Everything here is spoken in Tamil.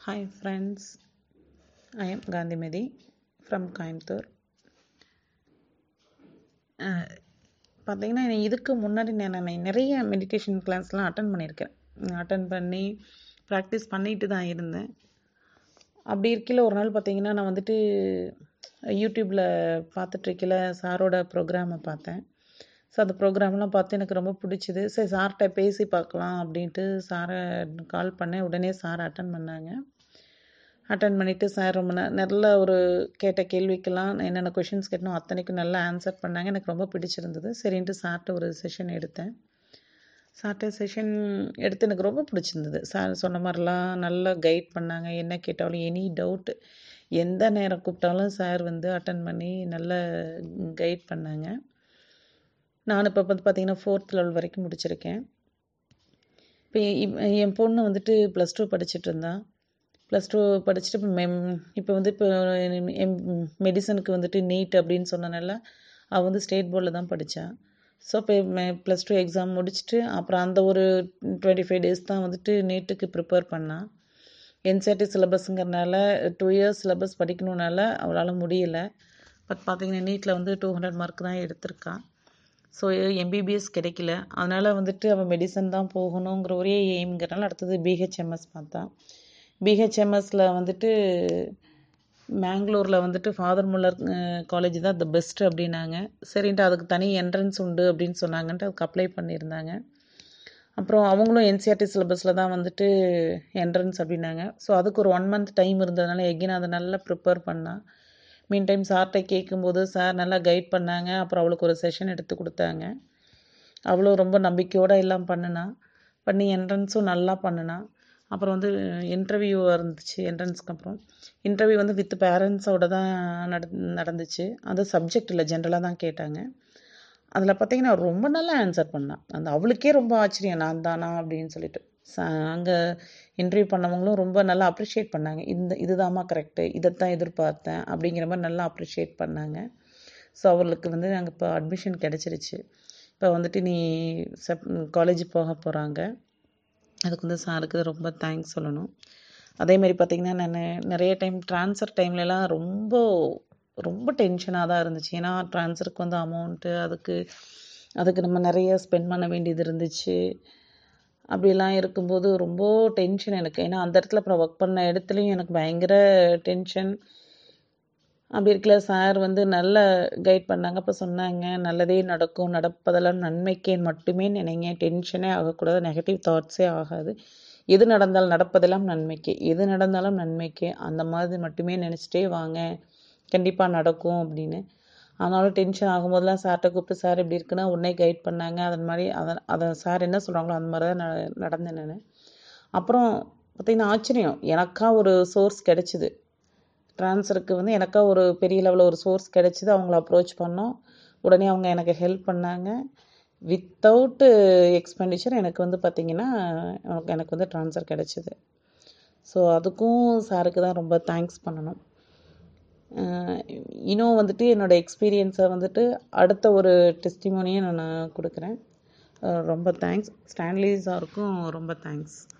Hi friends, I am Gandhimedi from Coimbatore. பார்த்தீங்கன்னா இதுக்கு முன்னாடி நான் நிறைய மெடிடேஷன் கிளாஸ்லாம் அட்டன் பண்ணியிருக்கேன். அட்டன் பண்ணி ப்ராக்டிஸ் பண்ணிட்டு தான் இருந்தேன். அப்படி இருக்கையில் ஒரு நாள் பார்த்தீங்கன்னா நான் வந்துட்டு யூடியூப்பில் பார்த்துட்ருக்கையில் சாரோட ப்ரோக்ராமை பார்த்தேன். ஸோ அந்த ப்ரோக்ராம்லாம் பார்த்து எனக்கு ரொம்ப பிடிச்சிது. சரி சார்கிட்ட பேசி பார்க்கலாம் அப்படின்ட்டு சாரை கால் பண்ணேன். உடனே சார் அட்டன் பண்ணாங்க. அட்டன் பண்ணிவிட்டு சார் ரொம்ப நல்ல ஒரு கேட்ட கேள்விக்கெல்லாம் என்னென்ன கொஷின்ஸ் கேட்டனோ அத்தனைக்கும் நல்லா ஆன்சர் பண்ணாங்க. எனக்கு ரொம்ப பிடிச்சிருந்தது. சரின்ட்டு சார்கிட்ட ஒரு செஷன் எடுத்தேன். சார்கிட்ட செஷன் எடுத்து எனக்கு ரொம்ப பிடிச்சிருந்தது. சார் சொன்ன மாதிரிலாம் நல்லா கைட் பண்ணாங்க. என்ன கேட்டாலும் எனி டவுட் எந்த நேரம் கூப்பிட்டாலும் சார் வந்து அட்டன் பண்ணி நல்லா கைட் பண்ணாங்க. நான் இப்போ வந்து பார்த்திங்கன்னா 4th லெவல் வரைக்கும் முடிச்சிருக்கேன். இப்போ என் பொண்ணு வந்துட்டு +2 படிச்சுட்டு இருந்தா. +2 படிச்சுட்டு இப்போ வந்து இப்போ மெடிசனுக்கு வந்துட்டு நீட் அப்படின்னு சொன்னனால அவள் வந்து ஸ்டேட் போர்டில் தான் படித்தா. ஸோ இப்போ +2 எக்ஸாம் முடிச்சுட்டு அப்புறம் அந்த ஒரு 25 டேஸ் தான் வந்துட்டு நீட்டுக்கு ப்ரிப்பேர் பண்ணாள். என்சிஆர்டி சிலபஸ்ங்கிறனால 2 இயர்ஸ் சிலபஸ் படிக்கணுன்னால அவளால் முடியலை. பட் பார்த்திங்கன்னா நீட்டில் வந்து 200 மார்க் தான் எடுத்திருக்காள். ஸோ எம்பிபிஎஸ் கிடைக்கல. அதனால் வந்துட்டு அவள் மெடிசன் தான் போகணுங்கிற ஒரே எய்ம்ங்கிறனால அடுத்தது பிஹெச்எம்எஸ் பார்த்தா. பிஹெச்எம்எஸில் வந்துட்டு மேங்களூரில் வந்துட்டு ஃபாதர் முல்லர் காலேஜ் தான் த பெஸ்ட்டு அப்படின்னாங்க. சரின்ட்டு அதுக்கு தனி என்ட்ரன்ஸ் உண்டு அப்படின்னு சொன்னாங்கன்ட்டு அதுக்கு அப்ளை பண்ணியிருந்தாங்க. அப்புறம் அவங்களும் என்சிஆர்டி சிலபஸில் தான் வந்துட்டு என்ட்ரன்ஸ் அப்படின்னாங்க. ஸோ அதுக்கு ஒரு 1 month டைம் இருந்ததுனால எகைன் அதை நல்லா ப்ரிப்பேர் பண்ணால். மீன் டைம் சார்கிட்ட கேட்கும்போது சார் நல்லா கைட் பண்ணாங்க. அப்புறம் அவளுக்கு ஒரு செஷன் எடுத்து கொடுத்தாங்க. அவளும் ரொம்ப நம்பிக்கையோடு எல்லாம் பண்ணி என்ட்ரன்ஸும் நல்லா பண்ணினா. அப்புறம் வந்து இன்டர்வியூ இருந்துச்சு. என்ட்ரன்ஸ்க்கு அப்புறம் இன்டர்வியூ வந்து வித் பேரண்ட்ஸோடு தான் நடந்துச்சு. அது சப்ஜெக்ட் இல்லை, ஜென்ரலாக தான் கேட்டாங்க. அதில் பார்த்திங்கன்னா ரொம்ப நல்லா ஆன்சர் பண்ணான். அந்த அவளுக்கே ரொம்ப ஆச்சரியம், நான் தானா அப்படின்னு சொல்லிட்டு. அங்கே இன்டர்வியூ பண்ணவங்களும் ரொம்ப நல்லா அப்ரிஷியேட் பண்ணாங்க. இதுதாம்மா கரெக்டு, இதைத்தான் எதிர்பார்த்தேன் அப்படிங்கிற மாதிரி நல்லா அப்ரிஷியேட் பண்ணாங்க. ஸோ அவளுக்கு வந்து நாங்கள் இப்போ அட்மிஷன் கிடச்சிருச்சு. இப்போ வந்துட்டு நீ காலேஜ் போக போகிறாங்க. அதுக்கு வந்து சாருக்கு ரொம்ப தேங்க்ஸ் சொல்லணும். அதேமாதிரி பார்த்திங்கன்னா நான் நிறைய டைம் ட்ரான்ஸ்ஃபர் டைம்லலாம் ரொம்ப டென்ஷனாக தான் இருந்துச்சு. ஏன்னா ட்ரான்ஸ்ஃபருக்கு வந்து அமௌண்ட்டு அதுக்கு நம்ம நிறைய ஸ்பெண்ட் பண்ண வேண்டியது இருந்துச்சு. அப்படிலாம் இருக்கும்போது ரொம்ப டென்ஷன் எனக்கு. ஏன்னா அந்த இடத்துல அப்புறம் ஒர்க் பண்ண இடத்துலையும் எனக்கு பயங்கர டென்ஷன். அப்படி இருக்கல சார் வந்து நல்ல கைட் பண்ணாங்க. அப்போ சொன்னாங்க, நல்லதே நடக்கும், நடப்பதெல்லாம் நன்மைக்கே மட்டுமே நினைங்க, டென்ஷனே ஆகக்கூடாது, நெகட்டிவ் தாட்ஸே ஆகாது, எது நடந்தாலும் நடப்பதெல்லாம் நன்மைக்கே, எது நடந்தாலும் நன்மைக்கே, அந்த மாதிரி மட்டுமே நினச்சிட்டே வாங்க, கண்டிப்பாக நடக்கும் அப்படின்னு. ஆனாலும் டென்ஷன் ஆகும்போதெல்லாம் சார்கிட்ட கூப்பிட்டு சார் இப்படி இருக்குன்னா உடனே கைட் பண்ணாங்க. அதன் மாதிரி அதை சார் என்ன சொல்கிறாங்களோ அந்த மாதிரி தான் நடந்தேன் நான். அப்புறம் பார்த்திங்கன்னா ஆச்சரியம், எனக்கா ஒரு சோர்ஸ் கிடச்சிது. ட்ரான்ஸ்ஃபருக்கு வந்து எனக்கா ஒரு பெரிய லெவலில் ஒரு சோர்ஸ் கிடச்சிது. அவங்கள அப்ரோச் பண்ணோம். உடனே அவங்க எனக்கு ஹெல்ப் பண்ணாங்க. வித்தவுட்டு எக்ஸ்பெண்டிச்சர் எனக்கு வந்து பார்த்திங்கன்னா எனக்கு வந்து ட்ரான்ஸ்ஃபர் கிடச்சிது. ஸோ அதுக்கும் சாருக்கு தான் ரொம்ப தேங்க்ஸ் பண்ணணும். இன்னும் வந்துட்டு என்னோடய எக்ஸ்பீரியன்ஸை வந்துட்டு அடுத்த ஒரு டெஸ்டிமோனியை நான் கொடுக்குறேன். ரொம்ப தேங்க்ஸ். ஸ்டான்லி சாருக்கும் ரொம்ப தேங்க்ஸ்.